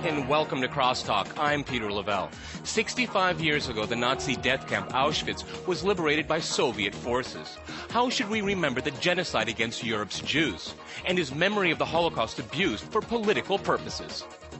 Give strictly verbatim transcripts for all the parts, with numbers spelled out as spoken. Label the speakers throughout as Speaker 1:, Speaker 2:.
Speaker 1: and welcome to Crosstalk. I'm Peter Lavelle. sixty-five years ago, the Nazi death camp Auschwitz was liberated by Soviet forces. How should we remember the genocide against Europe's Jews? And is memory of the Holocaust abused for political purposes?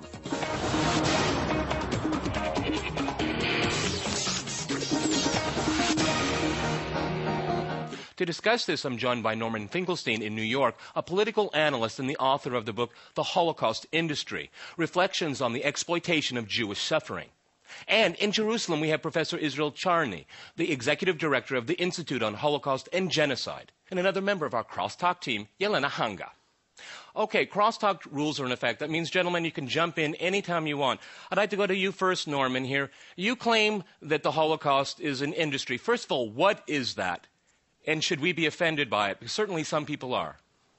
Speaker 1: To discuss this, I'm joined by Norman Finkelstein in New York, a political analyst and the author of the book, The Holocaust Industry, Reflections on the Exploitation of Jewish Suffering. And in Jerusalem, we have Professor Israel Charny, the executive director of the Institute on Holocaust and Genocide, and another member of our Crosstalk team, Yelena Hanga. Okay, Crosstalk rules are in effect. That means, gentlemen, you can jump in anytime you want. I'd like to go to you first, Norman, here. You claim that the Holocaust is an industry. First of all, what is that? And should we be offended by it? Because certainly some people are.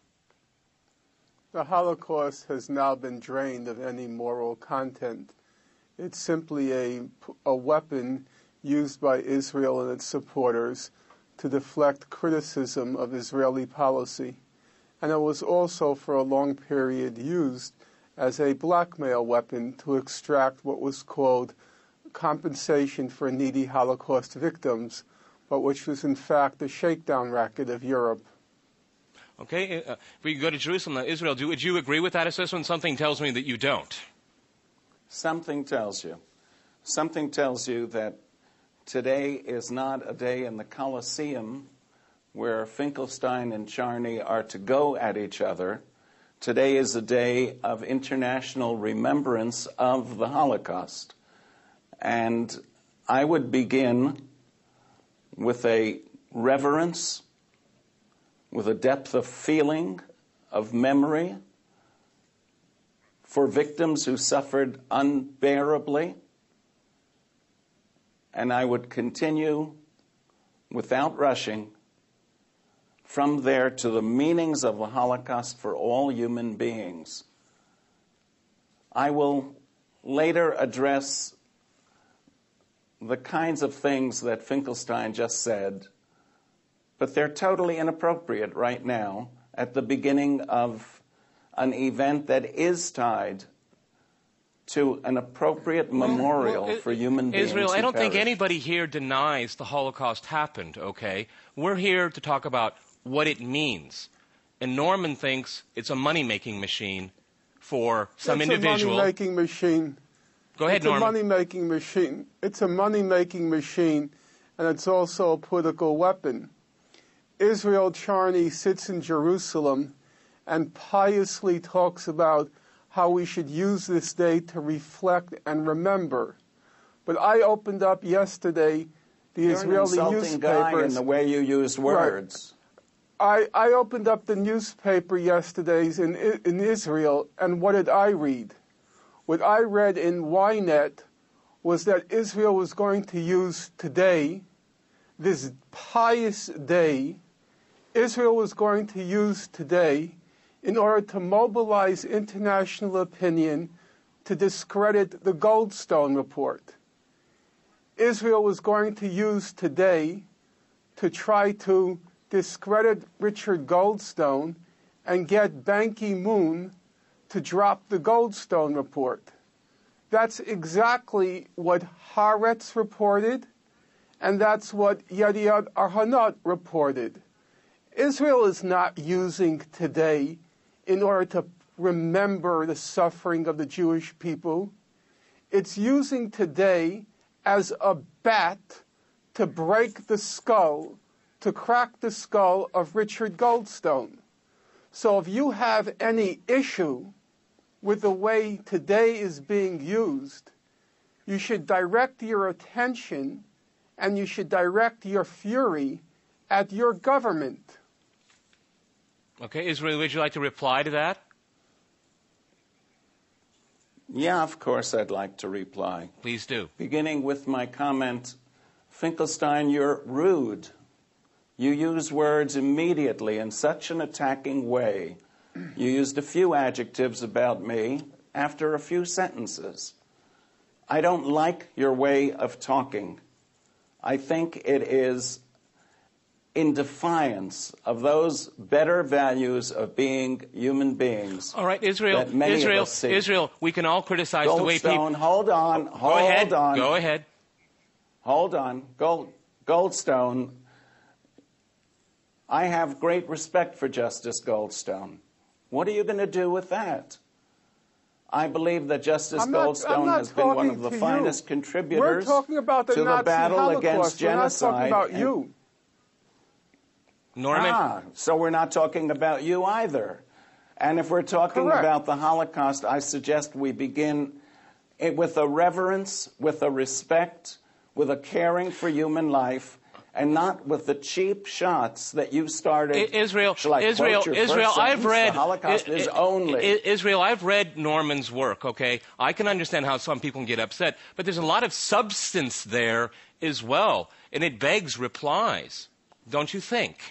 Speaker 2: The Holocaust has now been drained of any moral content. It's simply a, a weapon used by Israel and its supporters to deflect criticism of Israeli policy. And it was also for a long period used as a blackmail weapon to extract what was called compensation for needy Holocaust victims, but which was in fact the shakedown racket of Europe.
Speaker 1: Okay, uh, if we go to Jerusalem, now, Israel, do, would you agree with that assessment? Something tells me that you don't.
Speaker 3: Something tells you. Something tells you that today is not a day in the Colosseum where Finkelstein and Charny are to go at each other. Today is a day of international remembrance of the Holocaust. And I would begin with a reverence, with a depth of feeling, of memory for victims who suffered unbearably. And I would continue, without rushing, from there to the meanings of the Holocaust for all human beings. I will later address the kinds of things that Finkelstein just said, but they're totally inappropriate right now at the beginning of an event that is tied to an appropriate memorial
Speaker 1: well, it,
Speaker 3: for human beings.
Speaker 1: Israel, I don't
Speaker 3: perished.
Speaker 1: think anybody here denies the Holocaust happened, okay? We're here to talk about what it means. And Norman thinks it's a money-making machine for some
Speaker 2: it's
Speaker 1: individual.
Speaker 2: It's a money-making machine.
Speaker 1: Go ahead,
Speaker 2: it's
Speaker 1: Norman.
Speaker 2: It's a money-making machine. It's a money-making machine, and it's also a political weapon. Israel Charny sits in Jerusalem and piously talks about how we should use this day to reflect and remember. But I opened up yesterday the
Speaker 3: You're
Speaker 2: Israeli
Speaker 3: an insulting
Speaker 2: newspapers.
Speaker 3: guy in the way you use words.
Speaker 2: Right. I, I opened up the newspaper yesterday in, in Israel, and what did I read? What I read in Ynet was that Israel was going to use today, this pious day, Israel was going to use today in order to mobilize international opinion to discredit the Goldstone report. Israel was going to use today to try to discredit Richard Goldstone and get Ban Ki-moon to drop the Goldstone report. That's exactly what Haaretz reported, and that's what Yediot Ahronot reported. Israel is not using today in order to remember the suffering of the Jewish people. It's using today as a bat to break the skull, to crack the skull of Richard Goldstone. So if you have any issue with the way today is being used, you should direct your attention and you should direct your fury at your government.
Speaker 1: Okay, Israel, would you like to reply to that?
Speaker 3: Yeah, of course I'd like to reply.
Speaker 1: Please do.
Speaker 3: Beginning with my comment, Finkelstein, you're rude. You use words immediately in such an attacking way. You used a few adjectives about me after a few sentences. I don't like your way of talking. I think it is in defiance of those better values of being human beings.
Speaker 1: All right, Israel,
Speaker 3: that many
Speaker 1: Israel,
Speaker 3: of us see.
Speaker 1: Israel, we can all criticize
Speaker 3: Goldstone,
Speaker 1: the way people...
Speaker 3: hold on, hold
Speaker 1: Go ahead,
Speaker 3: on.
Speaker 1: go ahead.
Speaker 3: Hold on. Gold, Goldstone, I have great respect for Justice Goldstone. What are you going to do with that? I believe that Justice
Speaker 2: I'm not,
Speaker 3: Goldstone
Speaker 2: I'm not
Speaker 3: has been one of the
Speaker 2: to
Speaker 3: finest
Speaker 2: you.
Speaker 3: contributors
Speaker 2: We're talking about the
Speaker 3: to
Speaker 2: Nazi
Speaker 3: the battle
Speaker 2: Holocaust.
Speaker 3: against genocide.
Speaker 2: We're not talking about
Speaker 3: and-
Speaker 2: you.
Speaker 1: Norman?
Speaker 3: Ah, so we're not talking about you either. And if we're talking
Speaker 2: Correct.
Speaker 3: about the Holocaust, I suggest we begin it with a reverence, with a respect, with a caring for human life, and not with the cheap shots that you started.
Speaker 1: I- Israel,
Speaker 3: Shall I
Speaker 1: Israel,
Speaker 3: quote your
Speaker 1: Israel,
Speaker 3: first
Speaker 1: I've
Speaker 3: sentence?
Speaker 1: read...
Speaker 3: The Holocaust
Speaker 1: I-
Speaker 3: is
Speaker 1: I-
Speaker 3: only...
Speaker 1: I- Israel, I've read Norman's work, okay? I can understand how some people can get upset, but there's a lot of substance there as well, and it begs replies, don't you think?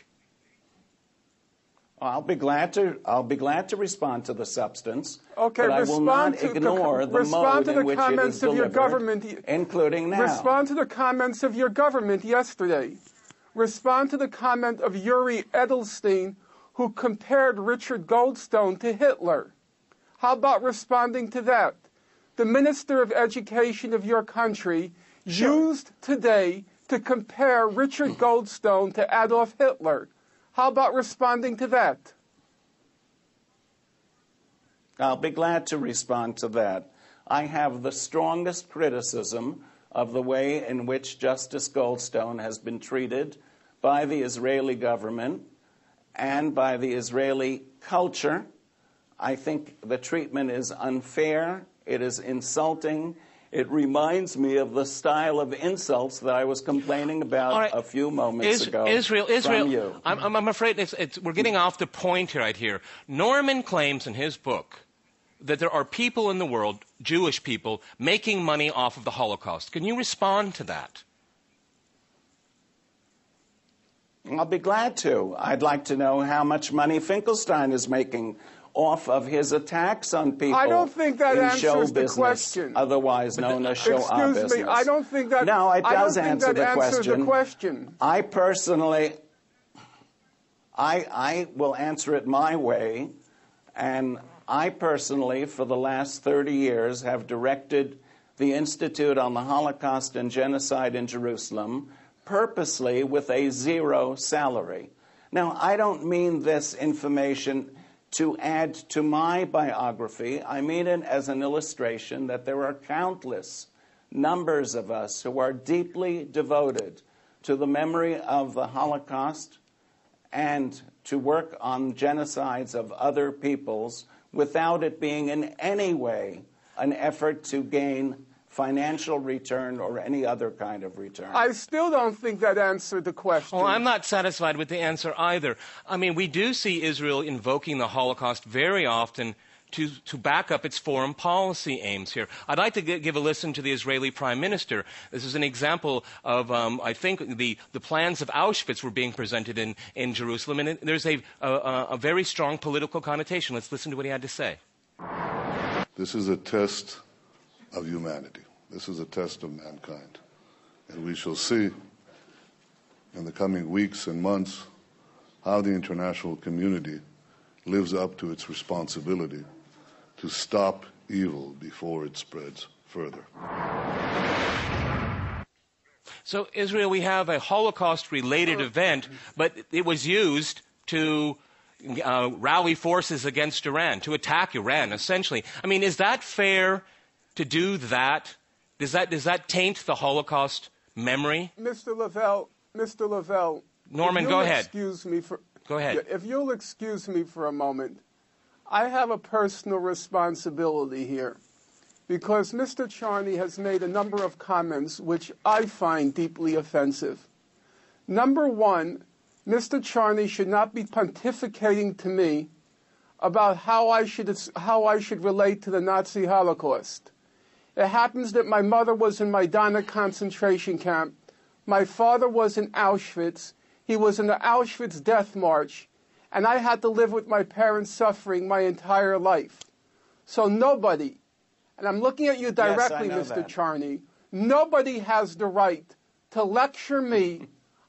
Speaker 3: I'll be glad to. I'll be glad to respond to the substance.
Speaker 2: Okay,
Speaker 3: but I will not
Speaker 2: respond to
Speaker 3: ignore the
Speaker 2: respond
Speaker 3: mode
Speaker 2: to the
Speaker 3: in which it
Speaker 2: comments
Speaker 3: is
Speaker 2: of your
Speaker 3: delivered,
Speaker 2: government,
Speaker 3: including now.
Speaker 2: Respond to the comments of your government yesterday. Respond to the comment of Yuri Edelstein, who compared Richard Goldstone to Hitler. How about responding to that? The Minister of Education of your country
Speaker 3: Sure.
Speaker 2: used today to compare Richard Goldstone to Adolf Hitler. How about responding to that?
Speaker 3: I'll be glad to respond to that. I have the strongest criticism of the way in which Justice Goldstone has been treated by the Israeli government and by the Israeli culture. I think the treatment is unfair, it is insulting. It reminds me of the style of insults that I was complaining about
Speaker 1: right.
Speaker 3: a few moments
Speaker 1: Is,
Speaker 3: ago
Speaker 1: Israel, Israel,
Speaker 3: from you.
Speaker 1: I'm, I'm I'm afraid it's, it's, we're getting off the point right here. Norman claims in his book that there are people in the world, Jewish people, making money off of the Holocaust. Can you respond to that?
Speaker 3: I'll be glad to. I'd like to know how much money Finkelstein is making off of his attacks on people
Speaker 2: I don't think that
Speaker 3: in
Speaker 2: answers
Speaker 3: show
Speaker 2: the
Speaker 3: business,
Speaker 2: question.
Speaker 3: otherwise known as show
Speaker 2: Excuse
Speaker 3: business.
Speaker 2: me, I don't think that.
Speaker 3: No, it
Speaker 2: I don't
Speaker 3: does
Speaker 2: think
Speaker 3: answer
Speaker 2: that
Speaker 3: the
Speaker 2: answers
Speaker 3: question.
Speaker 2: the question.
Speaker 3: I personally, I, I will answer it my way, and I personally, for the last thirty years, have directed the Institute on the Holocaust and Genocide in Jerusalem purposely with a zero salary. Now, I don't mean this information to add to my biography. I mean it as an illustration that there are countless numbers of us who are deeply devoted to the memory of the Holocaust and to work on genocides of other peoples without it being in any way an effort to gain financial return or any other kind of return.
Speaker 2: I still don't think that answered the question.
Speaker 1: Well, I'm not satisfied with the answer either. I mean, we do see Israel invoking the Holocaust very often to, to back up its foreign policy aims here. I'd like to g- give a listen to the Israeli Prime Minister. This is an example of, um, I think, the, the plans of Auschwitz were being presented in, in Jerusalem, and it, there's a, a, a very strong political connotation. Let's listen to what he had to say.
Speaker 4: This is a test of humanity. This is a test of mankind. And we shall see in the coming weeks and months how the international community lives up to its responsibility to stop evil before it spreads further.
Speaker 1: So, Israel, we have a Holocaust-related event, but it was used to uh, rally forces against Iran, to attack Iran, essentially. I mean, is that fair to do that? Does that, does that taint the Holocaust memory?
Speaker 2: Mister Lavelle, Mister Lavelle.
Speaker 1: Norman,
Speaker 2: if
Speaker 1: go
Speaker 2: you'll
Speaker 1: ahead.
Speaker 2: Excuse me for.
Speaker 1: Go ahead.
Speaker 2: Yeah, if you'll excuse me for a moment, I have a personal responsibility here, because Mister Charney has made a number of comments which I find deeply offensive. Number one, Mister Charney should not be pontificating to me about how I should how I should relate to the Nazi Holocaust. It happens that my mother was in Majdanek concentration camp. My father was in Auschwitz. He was in the Auschwitz death march. And I had to live with my parents' suffering my entire life. So nobody, and I'm looking at you directly,
Speaker 3: Yes, I know
Speaker 2: Mister
Speaker 3: that.
Speaker 2: Charney, nobody has the right to lecture me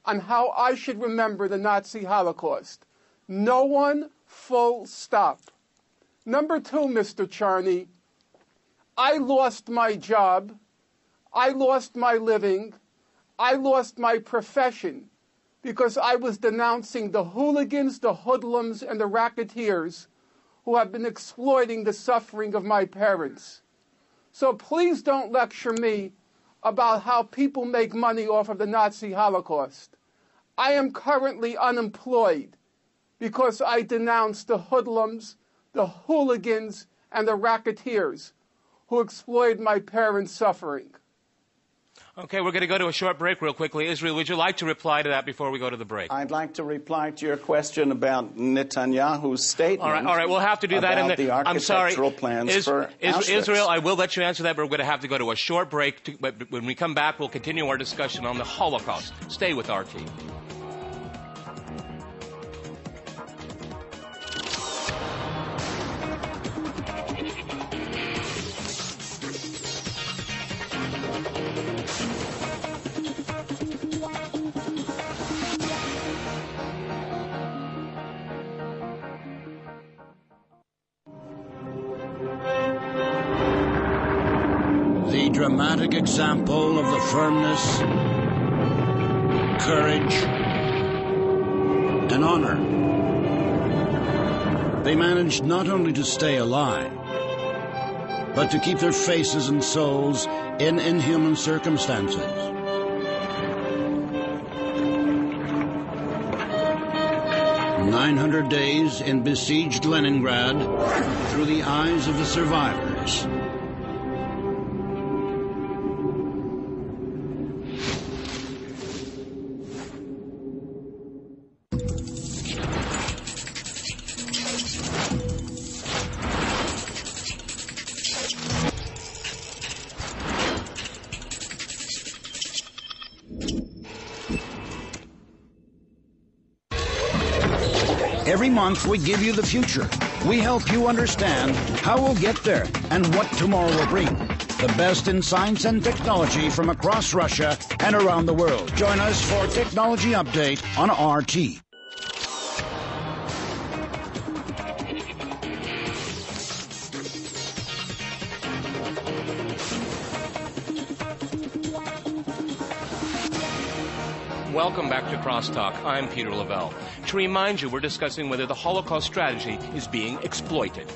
Speaker 2: on how I should remember the Nazi Holocaust. No one, full stop. Number two, Mister Charney, I lost my job, I lost my living, I lost my profession because I was denouncing the hooligans, the hoodlums, and the racketeers who have been exploiting the suffering of my parents. So please don't lecture me about how people make money off of the Nazi Holocaust. I am currently unemployed because I denounce the hoodlums, the hooligans, and the racketeers who exploited my parents' suffering.
Speaker 1: Okay, we're going to go to a short break real quickly. Israel, would you like to reply to that before we go to the break?
Speaker 3: I'd like to reply to your question about Netanyahu's statement.
Speaker 1: All right, all right, we'll have to do that in the,
Speaker 3: the architectural
Speaker 1: I'm sorry,
Speaker 3: plans
Speaker 1: Is,
Speaker 3: for
Speaker 1: Is,
Speaker 3: Auschwitz.
Speaker 1: Israel, I will let you answer that, but we're going to have to go to a short break. To, but when we come back, we'll continue our discussion on the Holocaust. Stay with R T.
Speaker 5: The dramatic example of the firmness, courage, and honor. They managed not only to stay alive, but to keep their faces and souls in inhuman circumstances. nine hundred days in besieged Leningrad through the eyes of the survivors. Every month we give you the future. We help you understand how we'll get there and what tomorrow will bring. The best in science and technology from across Russia and around the world. Join us for Technology Update on R T.
Speaker 1: Welcome back to Crosstalk. I'm Peter Lavelle. To remind you, we're discussing whether the Holocaust strategy is being exploited.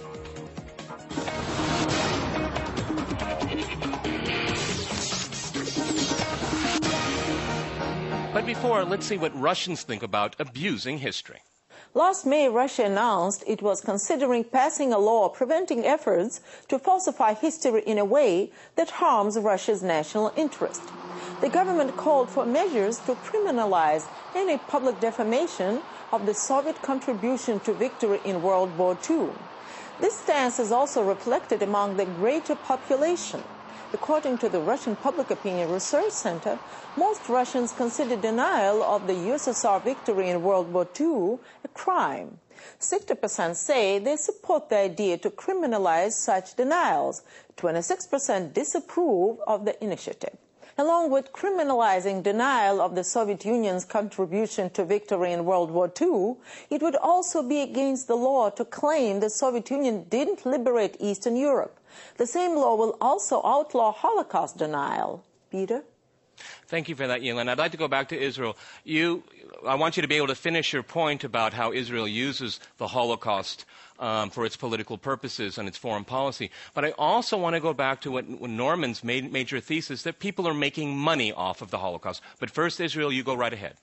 Speaker 1: But before, let's see what Russians think about abusing history.
Speaker 6: Last May, Russia announced it was considering passing a law preventing efforts to falsify history in a way that harms Russia's national interest. The government called for measures to criminalize any public defamation of the Soviet contribution to victory in World War Two. This stance is also reflected among the greater population. According to the Russian Public Opinion Research Center, most Russians consider denial of the U S S R victory in World War Two a crime. sixty percent say they support the idea to criminalize such denials. twenty-six percent disapprove of the initiative. Along with criminalizing denial of the Soviet Union's contribution to victory in World War Two, it would also be against the law to claim the Soviet Union didn't liberate Eastern Europe. The same law will also outlaw Holocaust denial. Peter?
Speaker 1: Thank you for that, Yelena. I'd like to go back to Israel. You, I want you to be able to finish your point about how Israel uses the Holocaust um, for its political purposes and its foreign policy. But I also want to go back to what, what Norman's made, major thesis, that people are making money off of the Holocaust. But first, Israel, you go right ahead.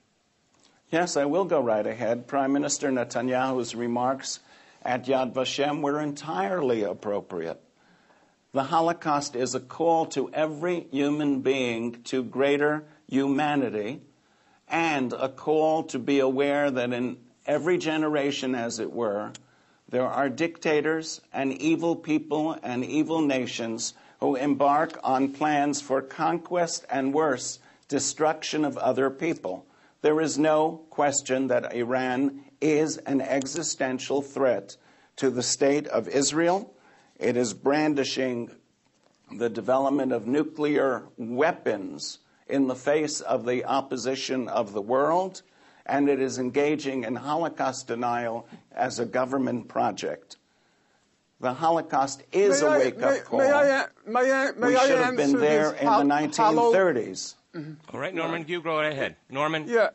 Speaker 3: Yes, I will go right ahead. Prime Minister Netanyahu's remarks at Yad Vashem were entirely appropriate. The Holocaust is a call to every human being to greater humanity and a call to be aware that in every generation, as it were, there are dictators and evil people and evil nations who embark on plans for conquest and, worse, destruction of other people. There is no question that Iran is an existential threat to the state of Israel. It is brandishing the development of nuclear weapons in the face of the opposition of the world, and it is engaging in Holocaust denial as a government project. The Holocaust is
Speaker 2: may
Speaker 3: a
Speaker 2: I,
Speaker 3: wake-up
Speaker 2: may,
Speaker 3: call.
Speaker 2: May I, may I, may
Speaker 3: we
Speaker 2: I
Speaker 3: should have been there in the nineteen thirties.
Speaker 1: All right, Norman, you go right ahead. Norman?
Speaker 2: Yeah.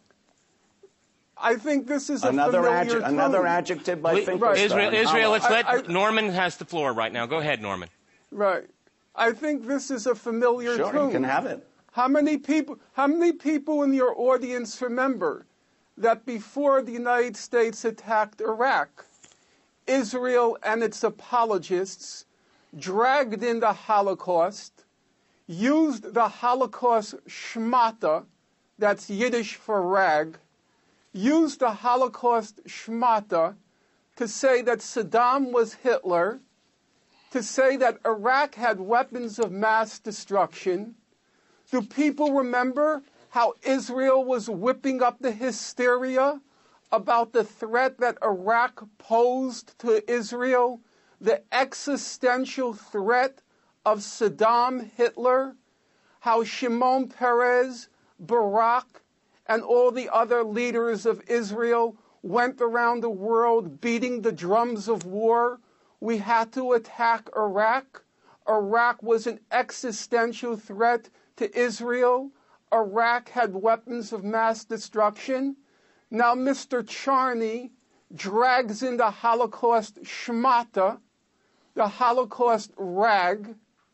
Speaker 2: I think this is a
Speaker 3: Another,
Speaker 2: familiar
Speaker 3: adju- another
Speaker 2: tone.
Speaker 3: adjective by
Speaker 1: Wait,
Speaker 3: Finkelstein.
Speaker 1: Israel, Israel, let's
Speaker 2: I-
Speaker 1: let
Speaker 2: I-
Speaker 1: Norman has the floor right now. Go ahead, Norman.
Speaker 2: Right. I think this is a familiar
Speaker 3: Sure,
Speaker 2: tone.
Speaker 3: you can have it.
Speaker 2: How many people? How many people in your audience remember that before the United States attacked Iraq, Israel and its apologists dragged in the Holocaust, used the Holocaust schmata, that's Yiddish for rag, used the Holocaust schmata to say that Saddam was Hitler, to say that Iraq had weapons of mass destruction? Do people remember how Israel was whipping up the hysteria about the threat that Iraq posed to Israel, the existential threat of Saddam Hitler, how Shimon Peres, Barak, and all the other leaders of Israel went around the world beating the drums of war? We had to attack Iraq. Iraq was an existential threat to Israel. Iraq had weapons of mass destruction. Now Mister Charney drags in the Holocaust schmata, the Holocaust rag.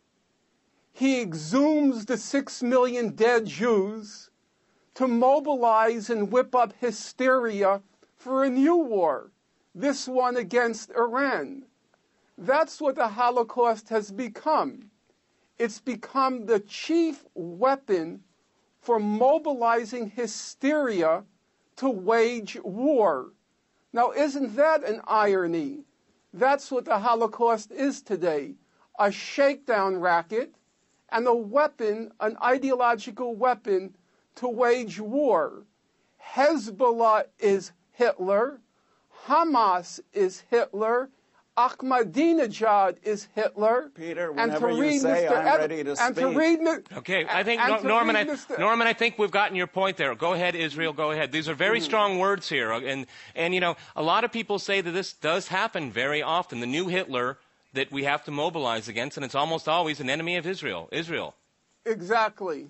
Speaker 2: He exhumes the six million dead Jews to mobilize and whip up hysteria for a new war, this one against Iran. That's what the Holocaust has become. It's become the chief weapon for mobilizing hysteria to wage war. Now, isn't that an irony? That's what the Holocaust is today, a shakedown racket and a weapon, an ideological weapon to wage war. Hezbollah is Hitler, Hamas is Hitler, Ahmadinejad is Hitler.
Speaker 3: Peter,
Speaker 2: and
Speaker 3: whenever
Speaker 2: to
Speaker 3: you
Speaker 2: read
Speaker 3: say
Speaker 2: Mister
Speaker 3: I'm
Speaker 2: Ed-
Speaker 3: ready to
Speaker 2: and
Speaker 3: speak.
Speaker 2: To read, Mi-
Speaker 1: Okay, I think,
Speaker 2: and
Speaker 1: Nor-
Speaker 2: to
Speaker 1: Norman,
Speaker 2: read
Speaker 1: I,
Speaker 2: Mister
Speaker 1: Norman, I think we've gotten your point there. Go ahead, Israel, go ahead. These are very strong words here. And, and, you know, a lot of people say that this does happen very often. The new Hitler that we have to mobilize against, and it's almost always an enemy of Israel. Israel.
Speaker 2: Exactly.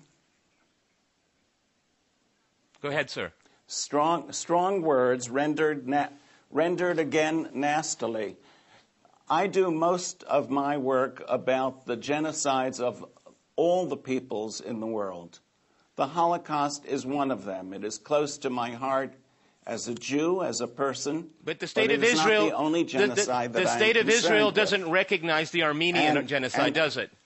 Speaker 1: Go ahead, sir.
Speaker 3: Strong, strong words rendered, na- rendered again nastily. I do most of my work about the genocides of all the peoples in the world. The Holocaust is one of them. It is close to my heart as a Jew, as a person.
Speaker 1: But the state
Speaker 3: but
Speaker 1: of
Speaker 3: it is
Speaker 1: Israel,
Speaker 3: not the only
Speaker 1: the-
Speaker 3: genocide
Speaker 1: the, the
Speaker 3: that I
Speaker 1: state
Speaker 3: am
Speaker 1: of Israel
Speaker 3: concerned
Speaker 1: doesn't
Speaker 3: with.
Speaker 1: recognize the Armenian
Speaker 3: And-
Speaker 1: genocide,
Speaker 3: and-
Speaker 1: does it?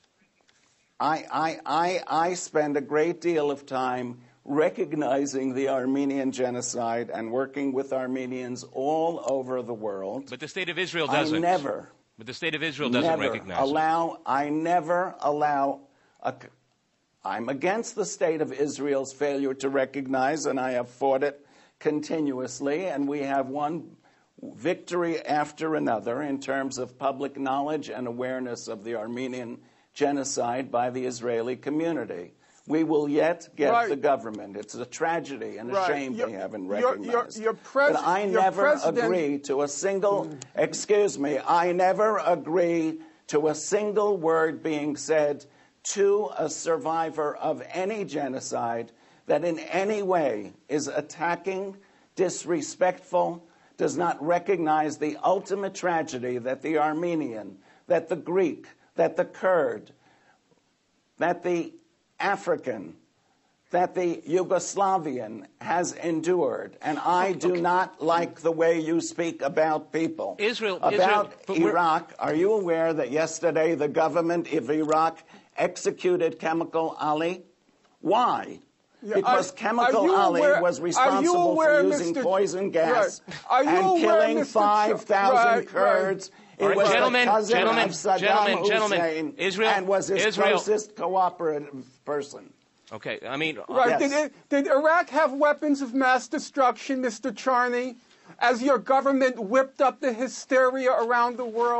Speaker 3: I, I, I, I spend a great deal of time recognizing the Armenian genocide and working with Armenians all over the world.
Speaker 1: But the state of Israel doesn't.
Speaker 3: I never,
Speaker 1: But the state of Israel doesn't
Speaker 3: never
Speaker 1: recognize it.
Speaker 3: allow, I never allow, a, I'm against the state of Israel's failure to recognize, and I have fought it continuously, and we have won victory after another in terms of public knowledge and awareness of the Armenian genocide by the Israeli community. We will yet get
Speaker 2: Right.
Speaker 3: the government. It's a tragedy and a
Speaker 2: Right.
Speaker 3: shame
Speaker 2: Your-
Speaker 3: they haven't
Speaker 2: your- your-
Speaker 3: recognized.
Speaker 2: your pres-
Speaker 3: but I
Speaker 2: your
Speaker 3: never
Speaker 2: president-
Speaker 3: agree to a single, excuse me, I never agree to a single word being said to a survivor of any genocide that in any way is attacking, disrespectful, does not recognize the ultimate tragedy that the Armenian, that the Greek, that the Kurd, that the African, that the Yugoslavian has endured. And I do not like the way you speak about people.
Speaker 1: Israel-
Speaker 3: About
Speaker 1: Israel- but we're-
Speaker 3: Iraq, are you aware that yesterday the government of Iraq executed Chemical Ali? Why?
Speaker 2: Yeah,
Speaker 3: Because
Speaker 2: are-
Speaker 3: Chemical
Speaker 2: are you
Speaker 3: Ali
Speaker 2: aware-
Speaker 3: was
Speaker 2: are you
Speaker 3: responsible
Speaker 2: aware,
Speaker 3: for using
Speaker 2: Mister
Speaker 3: poison gas
Speaker 2: Right. Are you
Speaker 3: and
Speaker 2: aware,
Speaker 3: killing
Speaker 2: Mister Ch-
Speaker 3: five thousand
Speaker 2: right,
Speaker 3: Kurds.
Speaker 2: right.
Speaker 3: It
Speaker 1: All right,
Speaker 3: was
Speaker 1: gentlemen,
Speaker 3: the cousin
Speaker 1: gentlemen,
Speaker 3: of Saddam
Speaker 1: gentlemen, gentlemen,
Speaker 3: Hussein
Speaker 1: Israel-
Speaker 3: and was his
Speaker 1: Israel-
Speaker 3: closest cooperative person.
Speaker 1: Okay, I mean,
Speaker 2: Right.
Speaker 3: Yes.
Speaker 2: Did, it, did Iraq have weapons of mass destruction, Mister Charney? As your government whipped up the hysteria around the world,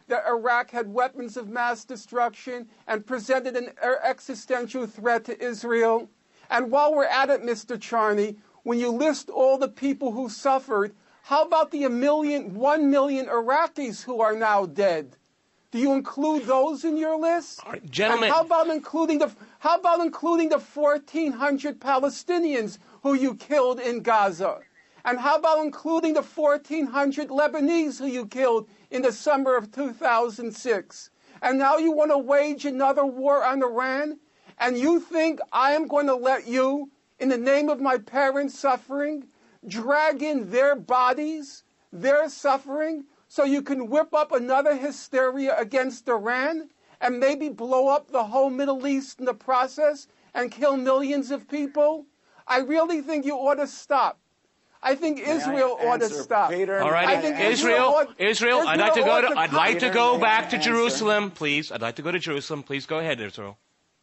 Speaker 2: that Iraq had weapons of mass destruction and presented an existential threat to Israel? And while we're at it, Mister Charney, when you list all the people who suffered, how about the a million, one million Iraqis who are now dead? Do you include those in your list?
Speaker 1: All right, gentlemen.
Speaker 2: And how about including the how about including the fourteen hundred Palestinians who you killed in Gaza? And how about including the fourteen hundred Lebanese who you killed in the summer of two thousand six? And now you want to wage another war on Iran? And you think I am going to let you, in the name of my parents' suffering, drag in their bodies, their suffering, so you can whip up another hysteria against Iran and maybe blow up the whole Middle East in the process and kill millions of people? I really think you ought to stop. I think
Speaker 3: May
Speaker 2: Israel
Speaker 3: I
Speaker 2: ought to
Speaker 3: answer,
Speaker 2: stop.
Speaker 3: Peter?
Speaker 1: All right,
Speaker 2: I think
Speaker 1: Israel,
Speaker 2: ought-
Speaker 1: Israel, I'd like to go
Speaker 2: ought
Speaker 1: to, I'd like to
Speaker 3: Peter,
Speaker 1: go
Speaker 3: may
Speaker 1: back
Speaker 3: I
Speaker 1: to
Speaker 3: answer?
Speaker 1: Jerusalem, please. I'd like to go to Jerusalem. Please go ahead, Israel.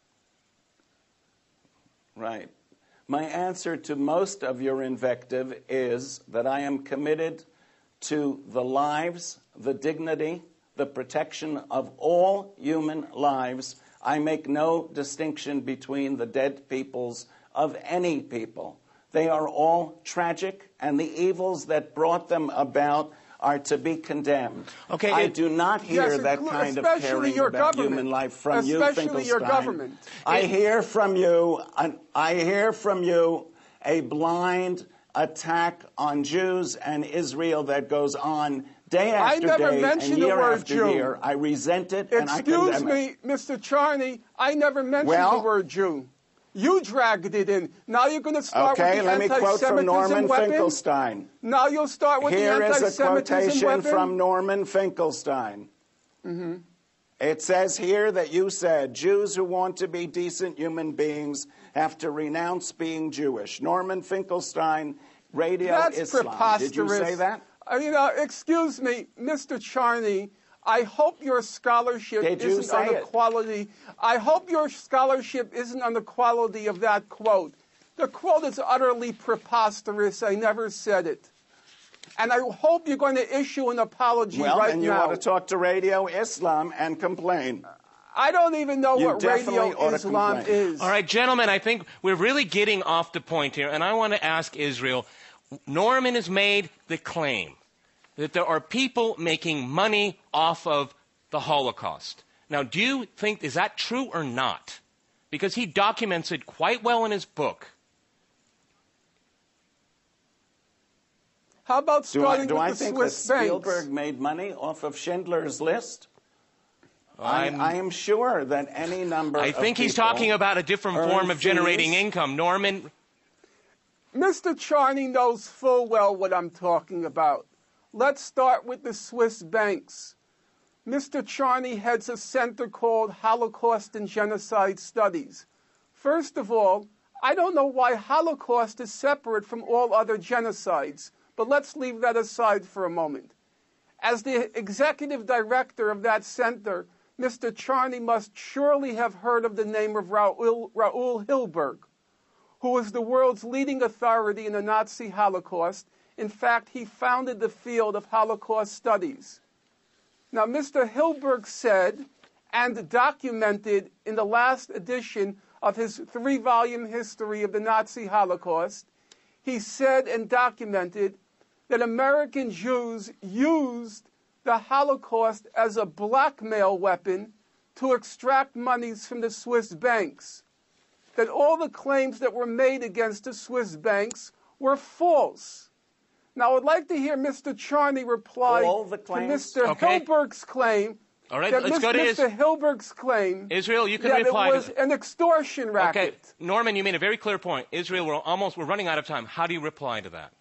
Speaker 3: Right. My answer to most of your invective is that I am committed to the lives, the dignity, the protection of all human lives. I make no distinction between the dead peoples of any people. They are all tragic, and the evils that brought them about are to be condemned.
Speaker 1: Okay,
Speaker 3: I
Speaker 1: it-
Speaker 3: do not hear
Speaker 2: Yes,
Speaker 3: that
Speaker 2: inclu-
Speaker 3: kind of
Speaker 2: especially
Speaker 3: caring
Speaker 2: your
Speaker 3: about
Speaker 2: government.
Speaker 3: human life from you,
Speaker 2: Especially
Speaker 3: Finkelstein.
Speaker 2: your government.
Speaker 3: I
Speaker 1: It-
Speaker 3: hear from you. I, I hear from you a blind attack on Jews and Israel that goes on day
Speaker 2: I
Speaker 3: after
Speaker 2: never
Speaker 3: day
Speaker 2: mentioned
Speaker 3: and
Speaker 2: the
Speaker 3: year
Speaker 2: word
Speaker 3: after
Speaker 2: Jew.
Speaker 3: year. I resent it and I
Speaker 2: Excuse
Speaker 3: condemn
Speaker 2: me,
Speaker 3: it.
Speaker 2: Mister Charney, I never mentioned
Speaker 3: Well-
Speaker 2: the word Jew. You dragged it in. Now you're going to start
Speaker 3: Okay,
Speaker 2: with the
Speaker 3: let me quote
Speaker 2: anti-Semitism
Speaker 3: from Norman
Speaker 2: weapon?
Speaker 3: Finkelstein.
Speaker 2: Now you'll start with
Speaker 3: Here
Speaker 2: the
Speaker 3: is a
Speaker 2: anti-Semitism
Speaker 3: quotation
Speaker 2: weapon?
Speaker 3: from Norman Finkelstein. Mm-hmm. It says here that you said Jews who want to be decent human beings have to renounce being Jewish. Norman Finkelstein, Radio
Speaker 2: That's
Speaker 3: Islam.
Speaker 2: preposterous.
Speaker 3: Did you say that?
Speaker 2: Uh, you know, excuse me, Mister Charney, I hope your scholarship
Speaker 3: Did you
Speaker 2: isn't
Speaker 3: say
Speaker 2: on the
Speaker 3: it?
Speaker 2: quality. I hope your scholarship isn't on the quality of that quote. The quote is utterly preposterous. I never said it. And I hope you're going to issue an apology
Speaker 3: Well,
Speaker 2: right
Speaker 3: then you
Speaker 2: now.
Speaker 3: ought to talk to Radio Islam and complain.
Speaker 2: I don't even know
Speaker 3: You
Speaker 2: what
Speaker 3: definitely
Speaker 2: Radio
Speaker 3: ought to
Speaker 2: Islam
Speaker 3: complain.
Speaker 2: is.
Speaker 1: All right, gentlemen, I think we're really getting off the point here, and I want to ask Israel. Norman has made the claim that there are people making money off of the Holocaust. Now, do you think, is that true or not? Because he documents it quite well in his book.
Speaker 2: How about
Speaker 3: Do I,
Speaker 2: starting
Speaker 3: do
Speaker 2: with
Speaker 3: I
Speaker 2: the
Speaker 3: think
Speaker 2: Swiss
Speaker 3: that
Speaker 2: banks?
Speaker 3: Spielberg made money off of Schindler's List? I,
Speaker 1: I'm-
Speaker 3: I am sure that any number
Speaker 1: I
Speaker 3: of
Speaker 1: think he's
Speaker 3: people
Speaker 1: talking about a different
Speaker 3: earn
Speaker 1: form of generating
Speaker 3: fees.
Speaker 1: income. Norman,
Speaker 2: Mister Charney knows full well what I'm talking about. Let's start with the Swiss banks. Mister Charney heads a center called Holocaust and Genocide Studies. First of all, I don't know why Holocaust is separate from all other genocides, but let's leave that aside for a moment. As the executive director of that center, Mister Charney must surely have heard of the name of Raoul, Raoul Hilberg, who was the world's leading authority in the Nazi Holocaust. In fact, he founded the field of Holocaust studies. Now, Mister Hilberg said and documented in the last edition of his three-volume history of the Nazi Holocaust, he said and documented that American Jews used the Holocaust as a blackmail weapon to extract monies from the Swiss banks, that all the claims that were made against the Swiss banks were false. Now, I would like to hear Mister Charney reply
Speaker 3: All the
Speaker 2: to
Speaker 3: claims?
Speaker 2: Mister
Speaker 1: Okay.
Speaker 2: Hilberg's claim.
Speaker 1: All right,
Speaker 2: that
Speaker 1: let's
Speaker 2: Mis-
Speaker 1: go to
Speaker 2: Mister
Speaker 1: Is-
Speaker 2: Hilberg's claim
Speaker 1: Israel, you can
Speaker 2: that
Speaker 1: reply
Speaker 2: it
Speaker 1: to
Speaker 2: was
Speaker 1: th-
Speaker 2: an extortion racket.
Speaker 1: Okay, Norman, you made a very clear point. Israel, we're almost, we're running out of time. How do you reply to that?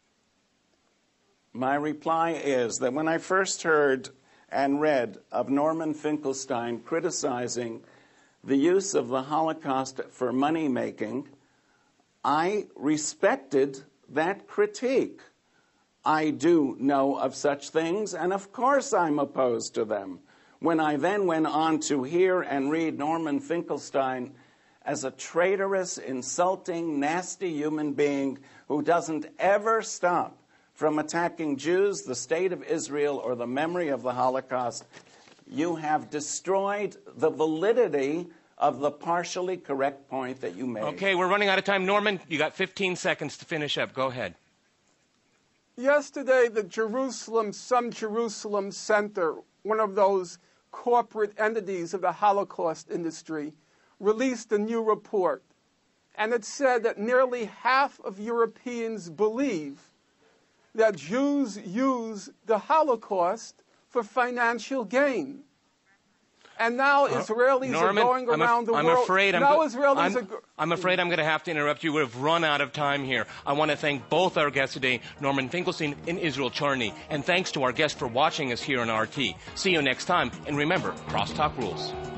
Speaker 3: My reply is that when I first heard and read of Norman Finkelstein criticizing the use of the Holocaust for money-making, I respected that critique. I do know of such things, and of course I'm opposed to them. When I then went on to hear and read Norman Finkelstein as a traitorous, insulting, nasty human being who doesn't ever stop from attacking Jews, the state of Israel, or the memory of the Holocaust, you have destroyed the validity of the partially correct point that you made.
Speaker 1: Okay, we're running out of time. Norman, you got fifteen seconds to finish up. Go ahead.
Speaker 2: Yesterday, the Jerusalem, some Jerusalem Center, one of those corporate entities of the Holocaust industry, released a new report. And it said that nearly half of Europeans believe that Jews use the Holocaust for financial gain. And now Israelis
Speaker 1: Norman,
Speaker 2: are going
Speaker 1: I'm
Speaker 2: around
Speaker 1: af-
Speaker 2: the
Speaker 1: I'm
Speaker 2: world.
Speaker 1: Afraid I'm
Speaker 2: now
Speaker 1: go-
Speaker 2: Israelis
Speaker 1: I'm,
Speaker 2: are go-
Speaker 1: I'm afraid I'm going to have to interrupt you. We've run out of time here. I want to thank both our guests today, Norman Finkelstein and Israel Charny. And thanks to our guests for watching us here on R T. See you next time. And remember, Crosstalk rules.